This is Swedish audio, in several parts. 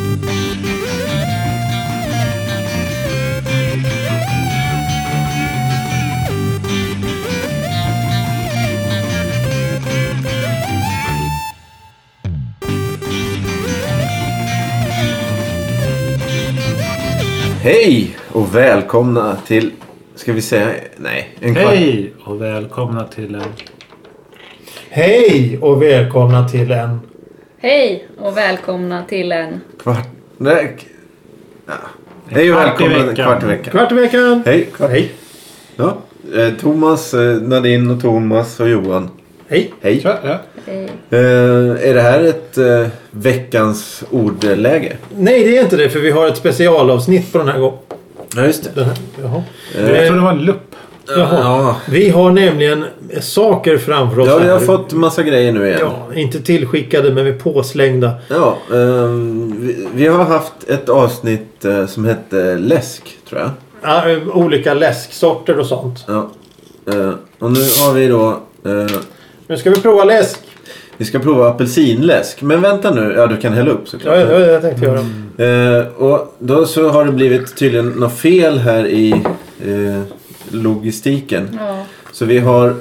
Hej och välkomna till, ska vi säga, nej, en kvart. Hej och välkomna till en... Hej och välkomna till en... Hej och välkomna till en... Kvart... Nej. Ja. Hej och välkomna kvart i veckan. Kvart i veckan. Hej. Hej. Ja. Thomas, Nadine och Thomas och Johan. Hej. Hej. Ja. Hej. Är det här ett veckans ordläge? Nej, det är inte det, för vi har ett specialavsnitt på den här gången. Ja, just det. Jaha. Jag tror det var en lupp. Jaha. Ja. Vi har nämligen saker framför oss. Ja, vi har här. fått massa grejer nu igen. Ja, inte tillskickade, men vi är påslängda. Ja, vi har haft ett avsnitt som hette läsk, tror jag. Ja, olika läsksorter och sånt. Ja. Och nu har vi då... Nu ska vi prova läsk. Vi ska prova apelsinläsk. Men vänta nu. Ja, du kan hälla upp såklart. Ja, jag tänkte göra. Och då så har det blivit tydligen något fel här i logistiken. Ja. Så vi har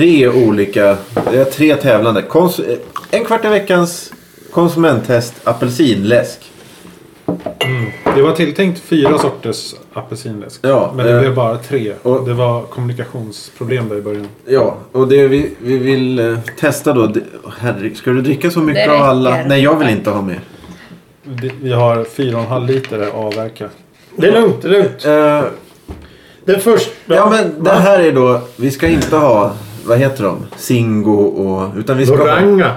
tre tävlande. En kvart i veckans konsumenttest apelsinläsk. Det var tilltänkt 4 sorters apelsinläsk. Ja, men det blev bara 3. och- Det var kommunikationsproblem där i början. Ja, och det vi vill testa då. Herregud, ska du dricka så mycket Det av alla? räcker. Nej, jag vill inte ha mer. Vi har 4,5 liter avverka. Det är lugnt, det är lugnt. Den första... Ja, men det här är då... Vi ska inte ha... Vad heter de? Singo och... Utan vi ska ha... Loranga.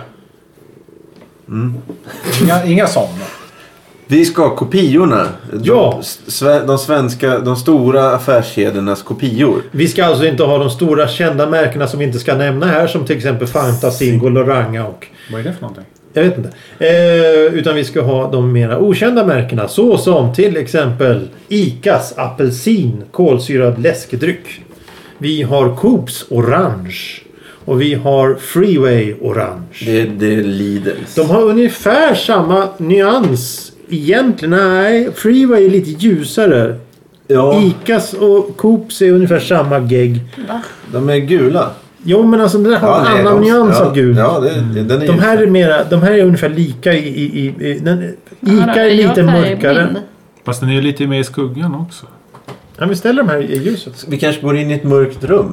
Inga sådana. Vi ska ha kopiorna. Ja. De stora affärskedjornas kopior. Vi ska alltså inte ha de stora kända märkena som vi inte ska nämna här, som till exempel Fanta, Singo, Loranga och... Vad är det för någonting? Jag vet inte. Utan vi ska ha de mera okända märkena, så som till exempel Icas apelsin kolsyrad läskedryck. Vi har Coops orange. Och vi har Freeway orange. Det är Lidls. De har ungefär samma nyans. Egentligen, nej. Freeway är lite ljusare. Ja, Icas och Coops är ungefär samma gegg. Va? de är gula. Jo, men alltså det där har en annan nyans av gul. Ja, den är De här är mera, de här är ungefär lika i Ica är lite mörkare. Fast den är ju lite mer i skuggan också. Ja, vi ställer de här i ljuset. Vi kanske går in i ett mörkt rum.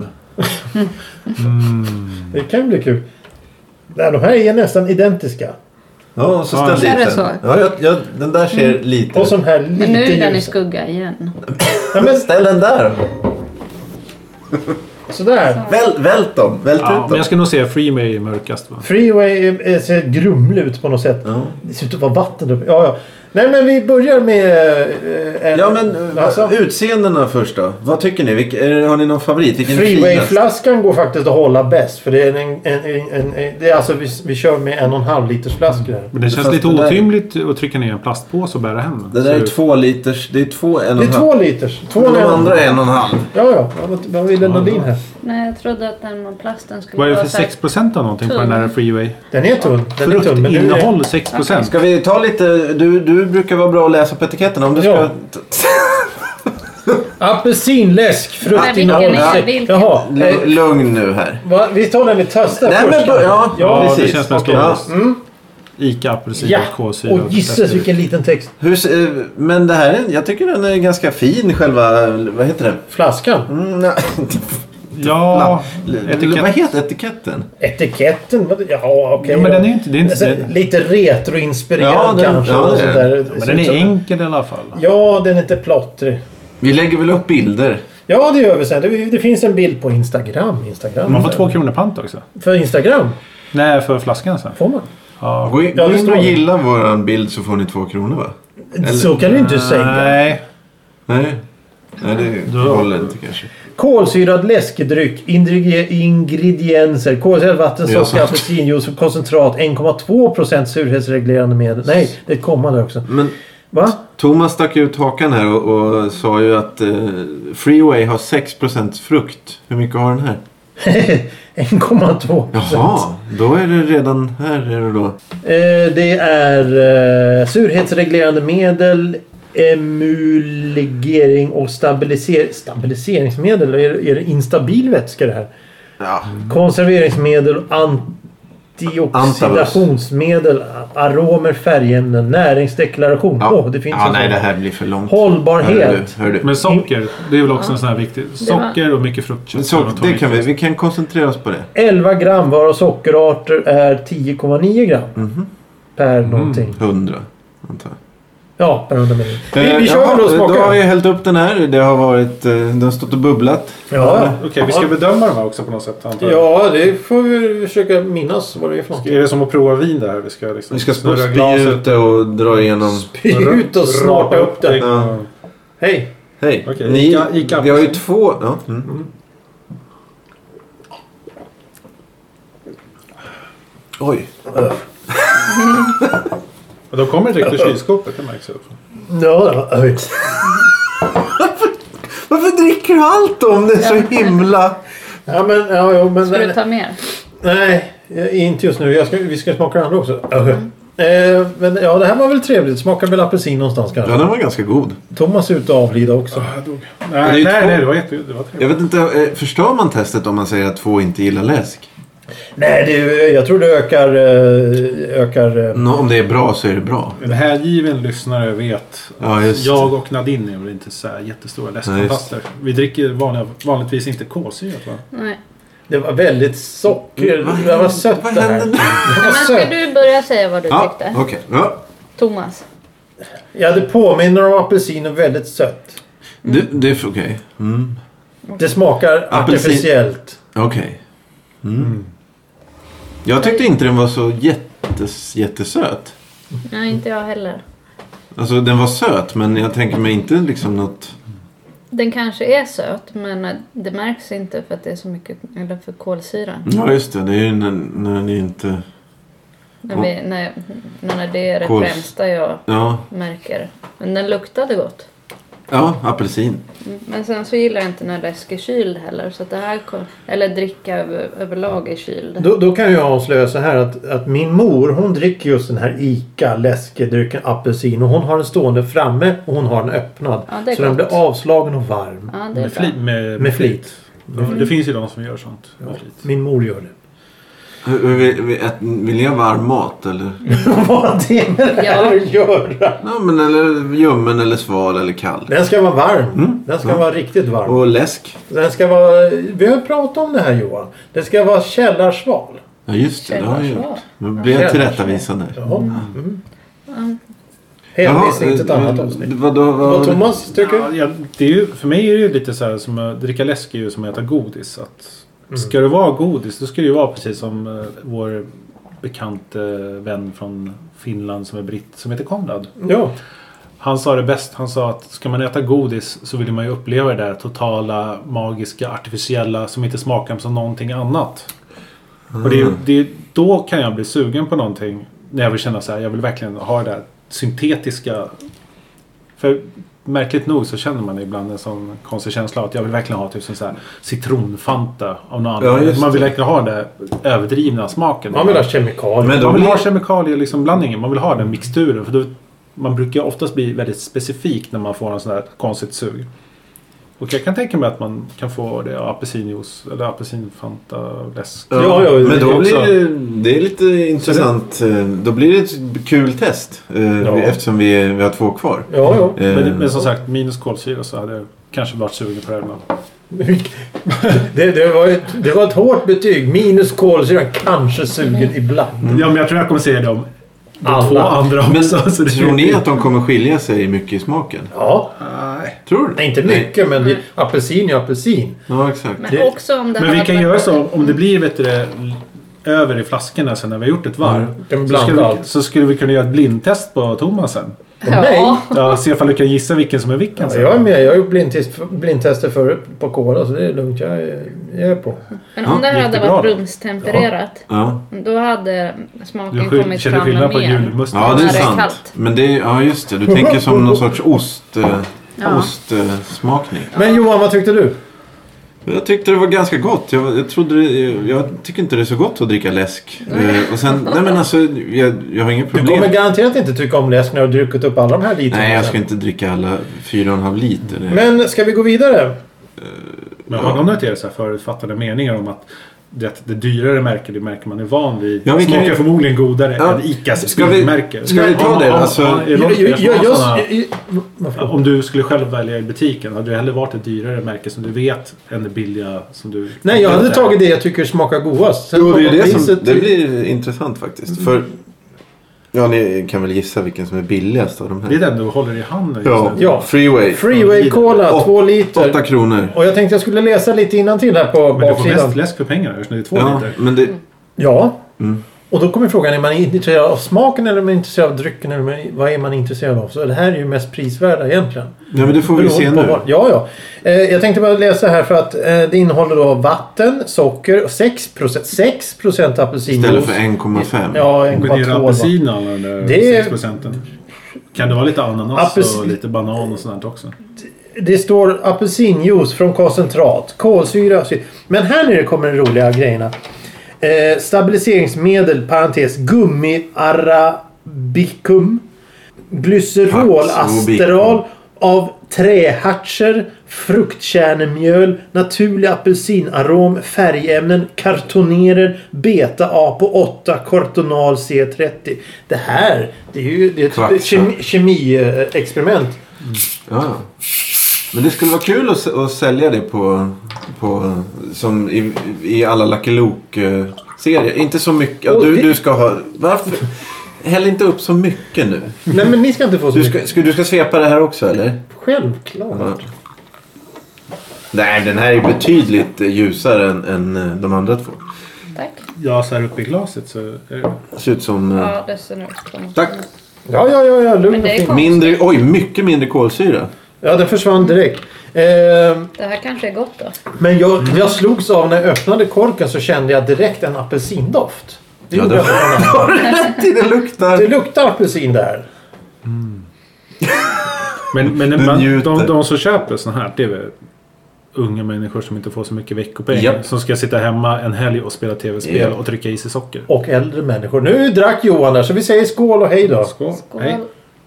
Det kan ju bli kul. Nej, de här är nästan identiska. Ja, och så Ja, ställ är dit det så? den. Ja, den där ser lite... Och sån här lite Men nu är den i ljus. skugga igen. Ja, men Ställ den där. sådär. Vält dem. Vält Ja, ut men dem. jag ska nog säga Freeway mörkast, va? Freeway ser grumlig ut på något sätt. Ja. Det ser ut att vara vatten uppe. Ja. Nej, men vi börjar med... Ja, men alltså, utseendena först då. Vad tycker ni? Har ni någon favorit? Vilken är finast? Freeway-flaskan går faktiskt att hålla bäst. För det är det är alltså vi kör med 1,5 liters flaskor här. Men det känns Fast lite det där- otympligt att trycka ner en plastpåse och bära hem den. Det där är Så- 2 liters. Det är 2,5. Det är 2 liters. De andra är 1,5. Ja. Vad ville Nadine här? Nej, jag trodde att den med plasten skulle Vad är det vara för så här- 6% av någonting på den här Freeway? Den är tunn. Den är tunn. Men nu är... Fruktinnehåll 6%. Ska vi ta lite... Du brukar vara bra att läsa på etiketterna. Om du ska... Ja. Apelsinläsk. Fruktinnehåll. Nej, vilken? Jaha. Lugn nu här. Vi tar den vi testar Nej, först. men... Ja, Ja, det precis. känns som en Okej. stor Ica apelsin Ja, och kolsyra. och gisses vilken liten text. Men det här är... Jag tycker den är ganska fin, själva... Vad heter det? Flaskan. Nej. Ja, Vad heter etiketten? Etiketten. Ja, okej. Ja, men den är inte... Det är inte Alltså, lite retroinspirerad Ja, den- kanske. ja, och det är sånt där. men den är enkel i alla fall. Ja, den är inte plottrig. Vi lägger väl upp bilder. Ja, det gör vi sen. Det finns en bild på Instagram. Man får 2 kronor pant också. För Instagram Nej, för flaskan sen. får man. Ja. Gå in Ja, det står och det. gilla våran bild så får ni 2 kronor, va? Så kan du inte säga. Nej. Nej, det håller inte kanske. Kolsyrad läskedryck. Ingredienser. Kolsyrat vatten, Ja, socker, så. apelsinjuice och koncentrat. 1,2% surhetsreglerande medel. Nej, det är ett komma där också. Men Va? Thomas stack ut hakan här och sa ju att Freeway har 6% frukt. Hur mycket har den här? 1,2%. Jaha, då är det redan här är det då. Det är surhetsreglerande medel, emulgering och stabiliseringsmedel. Är det instabil vätska det här? Ja. Konserveringsmedel, antioxidationsmedel, aromer, färgämnen, näringsdeklaration. Det finns en nej, det här blir för långt. Hållbarhet. Hör du. Men socker, det är väl också en sån här viktig. Socker och mycket fruktkött. Det kan vi kan koncentrera oss på det. 11 gram var sockerarter är 10,9 gram per någonting. 100 antar jag. Ja, per 100 ml. Vi kör då smaka. Då har jag hällt upp den här. Det har varit, den har stått och bubblat. Ja. Okej, vi ska bedöma de här också på något sätt. Antar jag. Ja, det får vi försöka minnas vad det är för något. Är det som att prova vin där? Vi ska spy ut det och dra igenom. Spy ut och snarta upp det. Ja. Hej. Hej. Okej, Vi har ju 2. Ja. Oj. Och de kommer direkt ur kylskåpet, det märks också. Ja, Varför dricker du allt om det är så himla... men Ska du ta mer? nej, inte just nu. Vi ska smaka andra också. Men det här var väl trevligt. Smakar väl apelsin någonstans kanske. Ja, den var ganska god. Thomas är ute och avlida också. Nej, det var jättetrevligt. Jag vet inte, förstör man testet om man säger att 2 inte gillar läsk? Nej, jag tror det ökar... Om det är bra så är det bra. En hängiven lyssnare vet att jag och Nadine är väl inte så här jättestora läskfantaster. Vi dricker vanligtvis inte kolsyrat, va? Nej. Det var väldigt socker. Det var sött vad det här. hände nu? Men ska du börja säga vad du tyckte? Okej. Ja. Thomas. Ja, det påminner om apelsin och väldigt sött. Det är okej. Mm. Det smakar artificiellt. Okej. Jag tyckte inte den var så jättesöt. Nej, inte jag heller. Alltså den var söt, men jag tänker mig inte liksom något... Den kanske är söt, men det märks inte för att det är så mycket, eller för kolsyran. Ja, just det. Det är ju när ni inte... När det är det främsta jag märker. Men den luktade gott. Ja, apelsin. Men sen så gillar jag inte när läsk är kyld heller. Så att det här, eller dricka överlag är kyld. Då kan jag avslöja så här att min mor, hon dricker just den här Ica läskedrycken apelsin. Och hon har den stående framme och hon har den öppnad. Ja, det är så gott. den blir avslagen och varm. Ja, det är bra. Med flit. Det finns ju de som gör sånt. Ja, min mor gör det. Vill jag varm mat eller? Vad har det med det här att göra? Ja, men eller ljummen eller sval eller kall. Den ska vara varm. Den ska vara riktigt varm. Och läsk. Den ska vara... Vi har pratat om det här, Johan. Det ska vara källarsval. Ja, just det. Det har jag gjort. Nu blir jag tillrättavisad där. Hänvisning till ett annat avsnitt. Vad Thomas tycker? Ja, det är ju, för mig är det ju lite så här som att dricka läsk är ju som att äta godis. Ska det vara godis, då ska det ju vara precis som vår bekante vän från Finland som är britt, som heter Konrad. Ja. Han sa det bäst. Han sa att ska man äta godis så vill man ju uppleva det där totala, magiska, artificiella som inte smakar som någonting annat. Och då kan jag bli sugen på någonting när jag vill känna så här, jag vill verkligen ha det där syntetiska. För märkligt nog så känner man ibland en sån konstig känsla att jag vill verkligen ha typ så här citronfanta av någon annan. Man vill verkligen ha det överdrivna smaken. Man vill ha kemikalier. Men man vill ha kemikalier liksom blandningen. Man vill ha den mixturen. För då, man brukar oftast bli väldigt specifik när man får en sån här konstigt sug. Och jag kan tänka mig att man kan få det av apelsinjuice eller apelsinfanta läsk. Ja, men då blir det är lite intressant. Då blir det ett kul test. Eftersom vi har 2 kvar. Ja. Men som sagt, minus kolsyra så hade jag kanske varit sugen på det här. Det var ett hårt betyg. Minus kolsyra, kanske sugen ibland. Ja, men jag tror jag kommer säga det om de 2 andra också. Men tror ni att de kommer skilja sig mycket i smaken? Ja. Nej. Tror du? Nej, inte mycket, men apelsin är apelsin. Ja, exakt. Men också om det men vi kan göra så, om det blir över i flaskorna sen när vi har gjort ett varv. Så skulle vi kunna göra ett blindtest på Thomas sen. Ja, se ifall du kan gissa vilken som är vilken. Ja, jag är med. Jag har gjort blindtester förut på Cola, så det är lugnt. Jag är på. Men om det här hade varit rumstempererat, då hade smaken kommit fram med mer. Ja, det är sant. Men det är, just det. Du tänker som någon sorts ostsmakning. Men Johan, vad tyckte du? Jag tyckte det var ganska gott. Jag tycker inte det är så gott att dricka läsk. Och sen, nej men alltså, jag har inga problem. Du kommer garanterat inte tycka om läsk när du har druckit upp alla de här literna. Nej, jag ska inte dricka alla 4,5 liter. Men ska vi gå vidare? Men har någon noterat så här förutfattade meningar om att det dyrare märker, det märker man är van vid. Ja, smakar förmodligen godare än Icas märke. Ska vi ta det? Alltså, om du skulle själv välja i butiken, hade det hellre varit ett dyrare märke som du vet än det billiga som du... Nej, jag hade tagit det jag tycker smakar godast. Jo, det blir intressant faktiskt. För ja, ni kan väl gissa vilken som är billigast av de här. Det är den du håller i handen. Ja. Freeway Cola, 2 liter. 8 kronor. Och jag tänkte jag skulle läsa lite innantill här på baksidan. Men du får baksidan. mest läsk för pengarna när det är 2 liter. Men det... Ja. Och då kommer frågan, är man intresserad av smaken eller är man intresserad av drycken? Eller vad är man intresserad av? Så det här är ju mest prisvärda egentligen. Ja, men det får vi se nu. Ja. Jag tänkte bara läsa här för att det innehåller då vatten, socker och 6% apelsinjuice. Istället för 1,5. Ja, 1,2. Men det är apelsin alla de där 6%. Kan det vara lite ananas och lite banan och sånt också? Det står apelsinjuice från koncentrat, kolsyra. Men här nere kommer de roliga grejerna. Stabiliseringsmedel, parentes, gummi arabicum, glycerol, asteral av trähartser, fruktkärnemjöl, naturlig apelsinarom, färgämnen, kartonerer, beta-A på 8, kortonal C30. Det här, det är ju ett kemiexperiment. Ja. Men det skulle vara kul att sälja det på som i alla Lucky Luke-serier. Inte så mycket. Du ska ha... Varför? Häll inte upp så mycket nu. Nej, men ni ska inte få så mycket. Du ska svepa det här också, eller? Självklart. Ja. Nej, den här är betydligt ljusare än de andra två. Tack. Ja, så här uppe i glaset så... Det ser ut som... Ja, det ser ut som... Tack. Ja. Lugn och fin. Mycket mindre kolsyra. Ja, den försvann direkt. Det här kanske är gott då. Men jag slogs av när jag öppnade korken så kände jag direkt en apelsindoft. Det luktar apelsin där. Men de som köper sån här, det är väl unga människor som inte får så mycket veckopeng. Yep. Som ska sitta hemma en helg och spela tv-spel och trycka i sig socker. Och äldre människor. Nu drack Johan där så vi säger skål och hej då. Skål. Hej.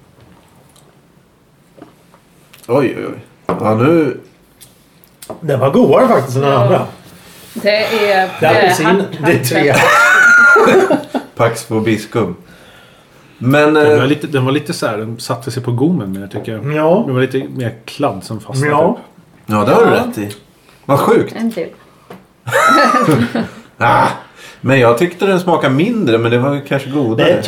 Oj. Ja, nu... Den var godare faktiskt än den andra. Det är apelsin. Det är 3. Pax på biskum. Men... Den var lite så här, den satte sig på gommen men jag tycker. Ja. Den var lite mer kladd som fastnade. Ja, det har du rätt i. Vad sjukt. En till. Men jag tyckte den smakade mindre, men det var kanske godare. Det är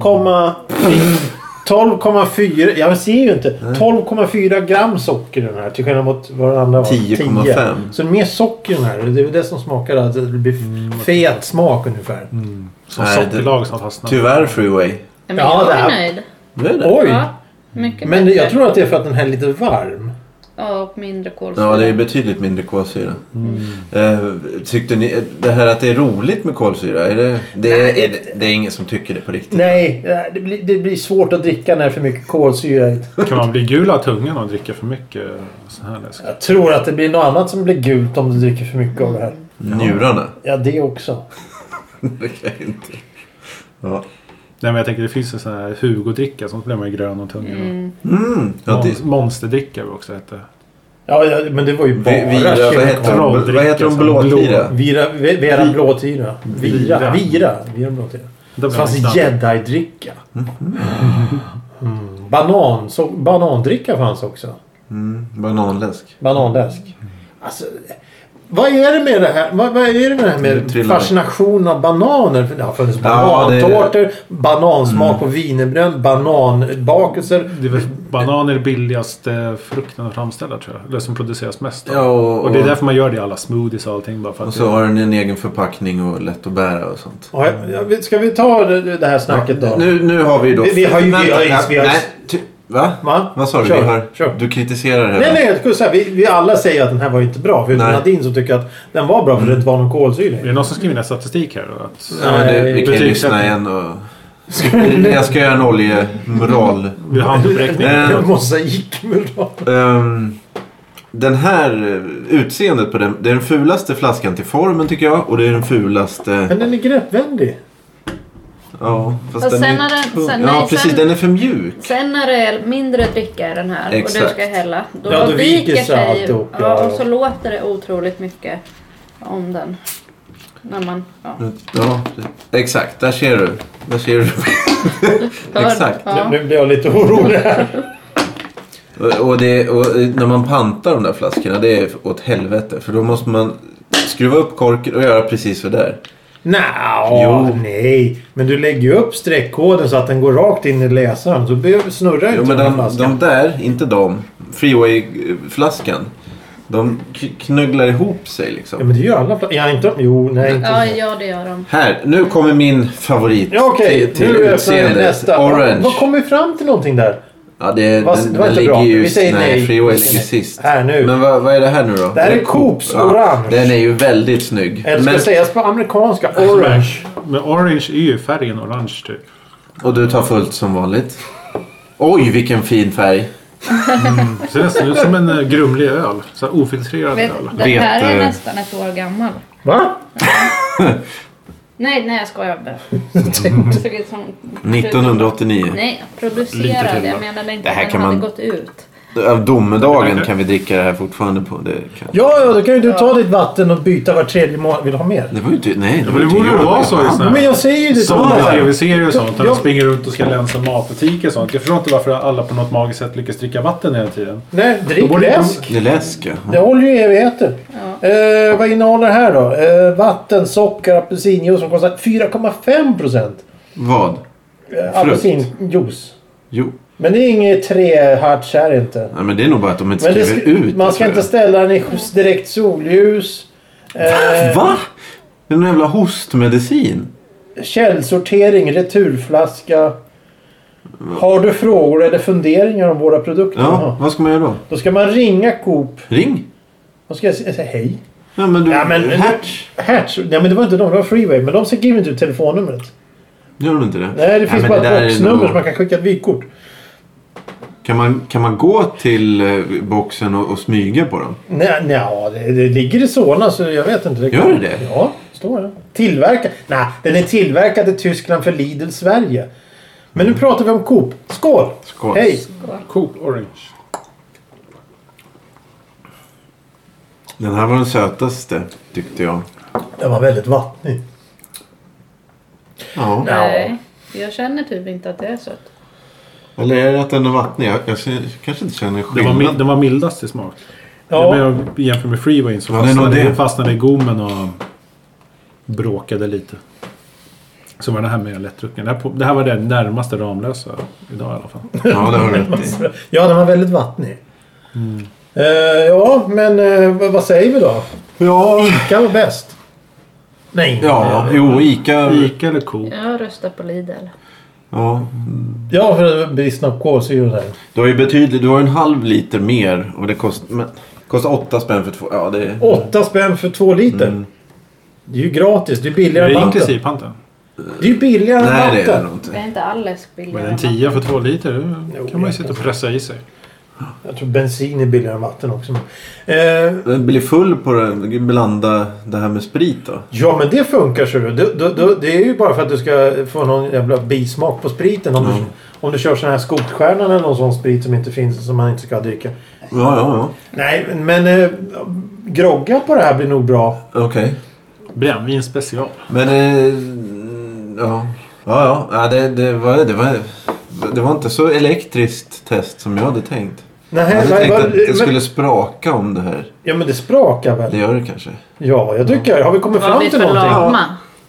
12,4. Jag ser ju inte. 12,4 gram socker i den här. Till skillnad mot vad den andra var. 10,5. Så det är mer socker i den här. Det är det som smakar. Att det blir fet smak ungefär. Som sockerlag som fastnar. Tyvärr Freeway. Men jag är nöjd. Det är det. Oj. Ja, mycket Men bättre. jag tror att det är för att den här är lite varm. Ja, och mindre kolsyra. Ja, det är betydligt mindre kolsyra. Tyckte ni det här att det är roligt med kolsyra? Det är ingen som tycker det på riktigt. Nej, det blir svårt att dricka när det är för mycket kolsyra i. Kan man bli gul av tungan och dricka för mycket så här läsk? Jag tror att det blir något annat som blir gult om du dricker för mycket av det här. Njurarna? Ja, det också. Det kan jag inte. Ja. Nej, men jag tänker det finns en sån här Hugo-dricka som blir man ju grön om tungan. Ja, Monsterdricka också heter. Ja, men det var ju bara vad heter de blåtira? Vera blåtira. Vira blåtira. Det fanns Jedi-dricka. Banandricka fanns också. Bananläsk. Alltså, vad är det med det här? Vad är det med det här med fascination av bananer? För det har funnits banantårtor, banansmak på wienerbröd, bananbakelser. Bananer är billigaste frukten att framställa tror jag. Det som produceras mest. Ja, och det är därför man gör det i alla smoothies och allting. Bara för att och så har den en egen förpackning och lätt att bära och sånt. Ska vi ta det här snacket då? Nu har vi då... Vi har ju... Va? Vad sa du? Kör. Du kritiserar det här. Nej, jag skulle säga vi alla säger att den här var inte bra. För Nadine som tycker att den var bra för det inte var någon kolsyra. Är det någon som skriver ner statistik här då? Vi kan lyssna igen och... Jag ska göra en oljemoral. Vi har handberäkning. Mosaikmoral. den här utseendet på den, det är den fulaste flaskan till formen tycker jag. Och det är den fulaste... Men den är greppvänlig. Ja, fast Och den sen är är den- tung. sen- Ja, nej, precis. sen- Den är för mjuk. Sen när det är mindre dricka i den här Exakt. och du ska hälla. Då, Ja, då viker sig sig. alltihop, Ja, ja. och så låter det otroligt mycket om den. När man... Ja. Ja, exakt. Där ser du. Exakt. Ja. Nu blir jag lite orolig här. Och när man pantar de där flaskorna, det är åt helvete. För då måste man skruva upp korken och göra precis så där. Nej. Men du lägger ju upp streckkoden så att den går rakt in i läsaren. Så snurrar Jo, inte men den de flaskan. där, inte de. Freeway-flaskan. De knögglar ihop sig liksom. Ja, men det gör alla flaskor. Ja, inte... Jo, nej, inte så. Ja, det gör de. Här, nu kommer min favorit Ja, okej. till Nu öppnar vi utseendet. nästa. Orange. Vad kommer vi fram till någonting där? Ja, Det var inte ligger bra. ju... Vi säger nej. Freeway ligger sist. Här nu. Men vad är det här nu då? Det här är Coops Orange. Den är ju väldigt snygg. Eller ska Men, sägas på amerikanska. Orange. Men orange är ju färgen orange typ. och du tar fullt som vanligt. Oj, vilken fin färg. Det ser nästan ut som en grumlig öl. Så här ofiltrerad Vet, öl. den här är Vet, nästan ett år gammal. Va? Nej, jag skojar bara. Såg ut som- 1989. Nej, Lite producerad. till, Jag va? menade inte Det här att kan den hade man- gått ut. Av domedagen kan vi dricka det här fortfarande på. Det, kan... Ja, då kan ju du ta ditt vatten och byta var tredje månad. Vill du ha mer? det var ju inte... Nej, Men det borde ju vara så i såna Men här jag säger ju det. sådana så. tv-serier och sånt. När Ja. de springer runt och ska länsa matbutiker och sånt. Jag förstår inte varför alla på något magiskt sätt lyckas dricka vatten hela tiden. Nej, drick Då borde läsk. Det är läsk, ja. Det håller ju evigheter. Ja. Vad innehåller det här då? Vatten, socker, apelsinjuice som kostar 4,5%. Vad? Apelsinjuice. Jo. Men det är inget träharts här inte. Nej, men det är nog bara att de inte Men skriver ut. man ska tror inte jag. ställa den i direkt solljus. Va? Det är någon jävla hostmedicin. Källsortering, returflaska. Har du frågor eller funderingar om våra produkter? Ja, vad ska man göra då? Då ska man ringa Coop. Ring. Då ska jag säga hej. Ja, men du... Ja, men Hertz. Nej, men det var inte de. Det var Freeway. Men de skriver inte ut telefonnumret. Gör de inte det? Nej, det finns men bara det där ett är boxnummer nog- som man kan skicka ett vykort. Kan man gå till boxen och smyga på dem? Nej, det ligger i Solna så jag vet inte. Gör det det? Ja, står det. Tillverkad. Nej, den är tillverkad i Tyskland för Lidl Sverige. Men nu pratar vi om Coop. Skål! Skål. Hej! Coop orange. Den här var den sötaste, tyckte jag. Den var väldigt vattnig. Ja. Nej, jag känner typ inte att det är sött. Eller är det att den är vattnig? Jag kanske inte känner skillnad. Den var mildast i smak. Ja. Ja. Jämfört med Freeway så Ja, det är nog det. fastnade i gommen och bråkade lite. Så var den här mer lättdrucken. Det här var det närmaste Ramlösa idag i alla fall. Ja, det har du rätt i. Ja, den var väldigt vattnig. Ja, men vad säger vi då? Ja, Ica var bäst. Nej. Ica. Ica eller Coop? Jag röstar på Lidl. Ja. Ja, för bristen på kolsyra där. Du har ju du har en halv liter mer och det kostar 8 spänn för 2. Ja, det är... 8 spänn för 2 liter. Det är ju gratis. Det är Det billigare än är vatten. inklusive panten. Det är ju billigare än Nej, det är det vatten. nog Det är inte. inte all läsk Men billigare. en 10 för 2 liter, det Jo, kan man ju jag sitta och kan pressa i sig. Jag tror bensin är billigare än vatten också. Den blir full på den. Blanda det här med sprit då. Ja, men det funkar så. Det är ju bara för att du ska få någon jävla bismak på spriten. Om du kör sån här Skogsstjärnan eller någon sån sprit som inte finns som man inte ska dricka. Ja. Nej, men grogga på det här blir nog bra. Okej. Brännvin special. Men ja. Ja, det var inte så elektriskt test som jag hade tänkt. Jag Nej, hade tänkt att det men, skulle spraka om det här. ja, men det sprakar väl? Det gör det kanske. Ja, jag tycker. Har vi kommit Var fram vi till för någonting? lama?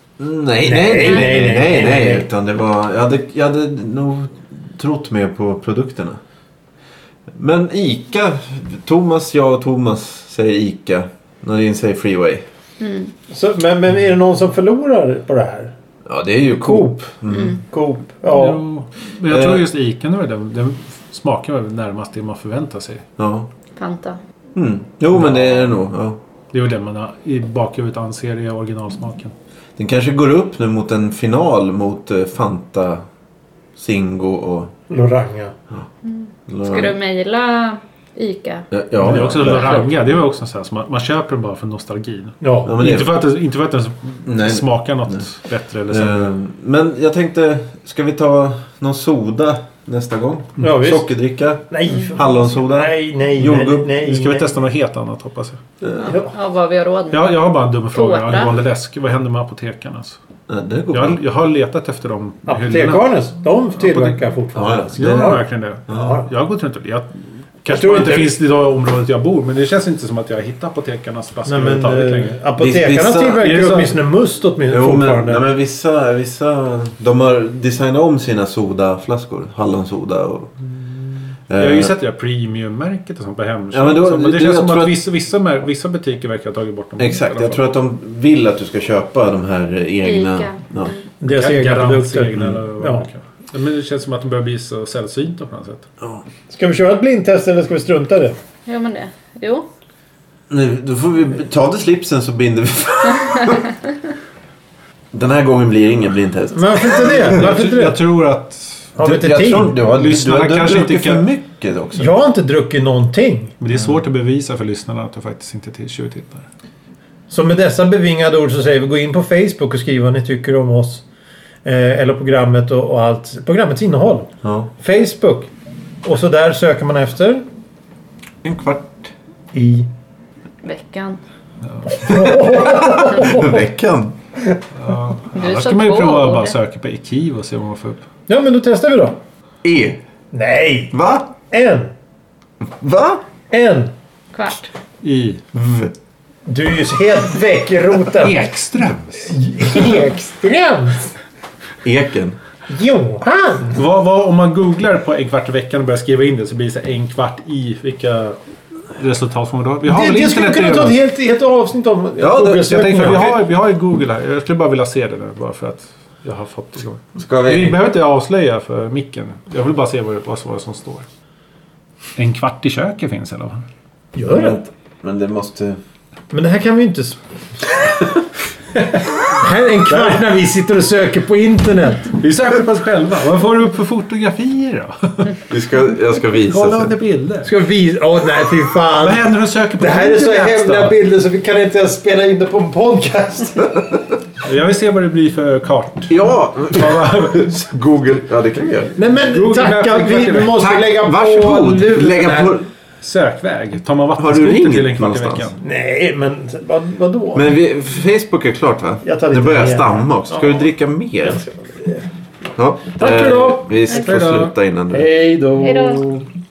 Nej. Utan det var... Jag hade nog trott mer på produkterna. Men Ica... jag och Thomas säger Ica. Nadine säger Freeway. Så, men är det någon som förlorar på det här? Ja, det är ju Coop. Coop. Ja. Jo, men jag tror just Ica nu är den smakar väl närmast det man förväntar sig. Ja. Fanta. Jo, men det är det nog. Ja. Det är väl det man i bakhuvudet anser är originalsmaken. Den kanske går upp nu mot en final mot Fanta, Zingo och... Loranga. Ska du mejla Ica. Ja, Men det är också verkligen. Loranga. Det var också så här, så man köper den bara för nostalgin. Ja. Ja, men det- Inte för att den Nej. smakar något bättre eller sämre. Men jag tänkte, ska vi ta någon soda nästa gång? Ja, visst. Sockerdricka? Nej. Hallonsoda? Nej. Jordgubb. Nej. Ska vi testa något helt annat hoppas jag. Ja, vad vi har råd med. Jag har bara en dum fråga Tårta. angående läsk. Vad händer med apotekarna? Alltså? Ja, det går bra. Jag har letat efter dem i hyllorna. Apotekarnes, de tillverkar fortfarande. Ja, Gör de verkligen det? Ja. Jag har gått runt och kanske tror bara inte inte- finns i det området jag bor. Men det känns inte som att jag har hittat apotekarnas flaskor Nej, men överhuvudtaget längre. apotekarna Vissa- är tillverkar det så? åtminstone must åtminstone Jo, men, fortfarande. nej, men vissa de har designat om sina sodaflaskor. Hallonsoda och... Jag har ju sett det där premiummärket och sånt på Hemköp. Ja, men då- det det- känns jag som tror att att- vissa butiker verkar ha tagit bort dem. Exakt, jag tror att de vill att du ska köpa de här egna... Ica. Ja. Deras egna Garants produkter. egna eller vad Ja. det kan vara. Men det känns som att de börjar bli så sällsynta på något sätt. Ska vi köra ett blindtest eller ska vi strunta i det? Ja, men det. Jo. Nu, då får vi ta det slipsen så binder vi. Den här gången blir det ingen blindtest. Men varför inte det? Varför inte Jag det? tror att... Har vi inte jag tid? tror du har Lyssnarna kanske druckit inte för kan- mycket också. Jag har inte druckit någonting. Men det är svårt att bevisa för lyssnarna att du faktiskt inte är tjuvtittare. Så med dessa bevingade ord så säger vi gå in på Facebook och skriv vad ni tycker om oss. Eller programmet och allt. Programmets innehåll. Ja. Facebook. Och så där söker man efter. En kvart I. Veckan. i veckan. Ja. Du Annars sa kan man ju två prova att ord. bara söka på Ekiv och se vad man får upp. Ja, men då testar vi då. E. Nej! Va? Va? En. Kvart. I V. Du är ju helt väck i roten. Ekströms. Ekströms. Eken. Johan. Om man googlar på en kvart i veckan och börjar skriva in det så blir det så här en kvart i vilka resultat får man då? Vi har väl Det skulle internet kunna ta redan? ett helt avsnitt om Ja, Jag tänkte, Google-sökningar. vi har ju Google här. Jag skulle bara vilja se det nu bara för att jag har fått det igång. Ska Vi vi... behöver inte avslöja för micken. Jag vill bara se vad som står. En kvart i köket finns eller vad? Gör det. Men det måste... Men det här kan vi inte... Det här är en kvart när vi sitter och söker på internet. Vi söker på oss själva. Vad får du upp för fotografier då? Jag ska visa. Kolla sen. under bilder. Ska vi... Åh nej, fy fan. Vad händer när du söker på Det här är så internet hemliga då? bilder så vi kan inte ens spela in det på en podcast. Jag vill se vad det blir för kart. Ja! Google. Ja, det kan vi göra. Nej men Google tacka, Maps, vi måste Tack, lägga på... varsågod. luren Lägga här. på... Sökväg. Tar man Har du vattenskoter ringt till en kvart i någonstans? veckan? Nej, men vadå? Men Facebook är klart va? Jag tar Det lite börjar mer. stamma också. Ska du dricka mer? Ja. Tack för idag. Vi Tack får för idag. sluta innan du... Hej då. Hej då.